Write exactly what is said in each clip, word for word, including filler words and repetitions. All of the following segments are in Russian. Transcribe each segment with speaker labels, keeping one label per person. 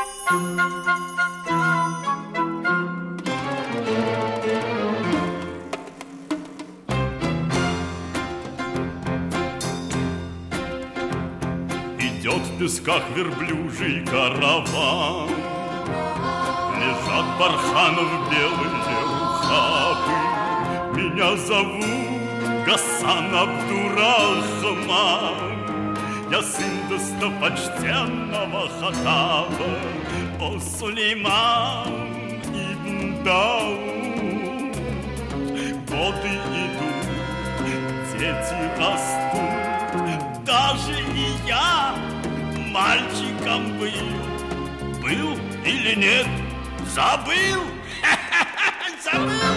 Speaker 1: Идет в песках верблюжий караван, лежат барханов белые ухабы. Меня зовут Гасан Абдурахман, я сын достопочтенного Хаттаба, о Сулейман ибн Дауд. Годы идут, дети растут, даже и я мальчиком был. Был или нет? Забыл! Забыл!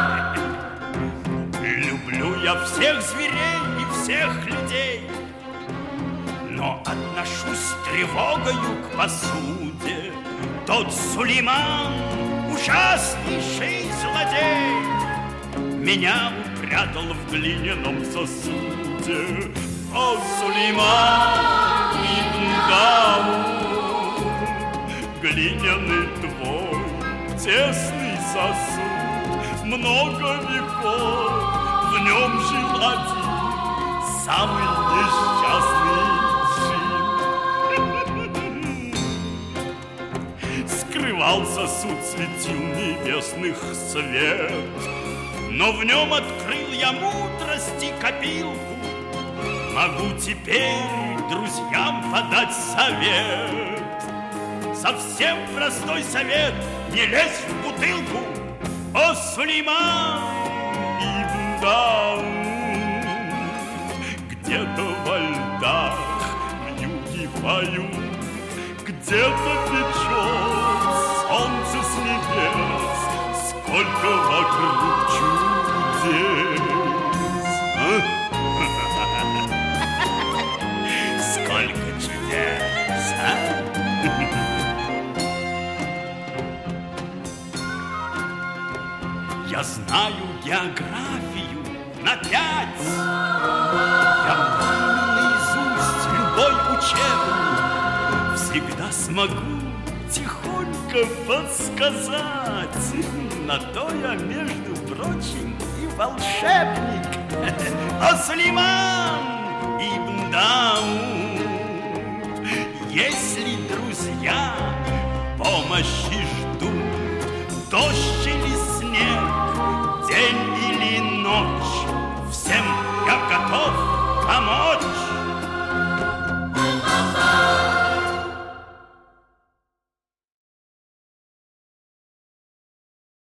Speaker 1: Люблю я всех зверей и всех людей, но отношусь с тревогою к посуде. Тот Сулейман ужаснейший злодей меня упрятал в глиняном сосуде. О, Сулейман ибн Дауд, глиняный твой тесный сосуд, много веков в нем жил один самый несчастный джин. Скрывал сосуд светил небесных свет, но в нем открыл я мудрости копилку. Могу теперь друзьям подать совет, совсем простой совет: не лезь в бутылку. О, Сулейман ибн Дауд, где-то во льдах вьюги поют, где-то печет солнце с небес, сколько вокруг чудес. А? Сколько чудес, а? Я знаю географию на пять, я помню наизусть любой учебник, всегда смогу тихонько подсказать. На то я, между прочим, и волшебник. О, Сулейман ибн Дауд, если друзья помощи